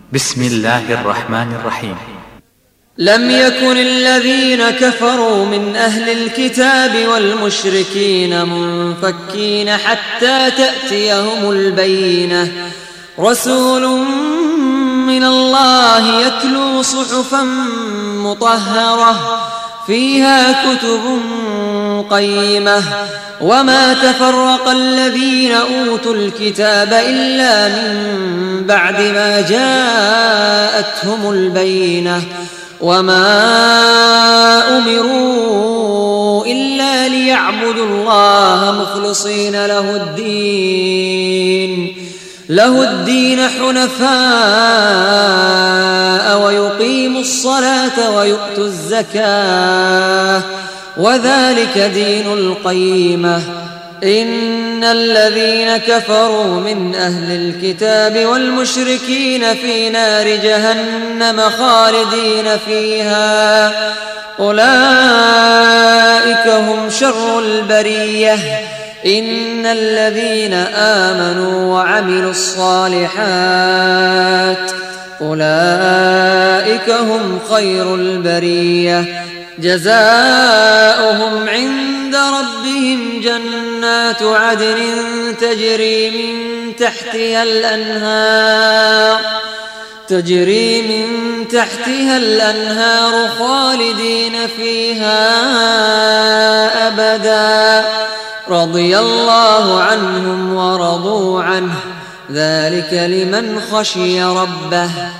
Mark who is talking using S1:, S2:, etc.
S1: بسم الله الرحمن الرحيم.
S2: لم يكن الذين كفروا من أهل الكتاب والمشركين منفكين حتى تأتيهم البينة، رسول من الله يتلو صحفا مطهرة فيها كتب قيمة، وما تفرق الذين أوتوا الكتاب إلا من بعد ما جاءتهم البينة، وما أمروا إلا ليعبدوا الله مخلصين له الدين حنفاء ويقيموا الصلاة ويؤتوا الزكاة وذلك دين القيمة. إن الذين كفروا من أهل الكتاب والمشركين في نار جهنم خالدين فيها، أولئك هم شر البرية. إن الذين آمنوا وعملوا الصالحات أولئك هم خير البرية، جزاؤهم عند ربهم جنات عدن تجري من تحتها الأنهار خالدين فيها أبدا، رضي الله عنهم ورضوا عنه، ذلك لمن خشي ربه.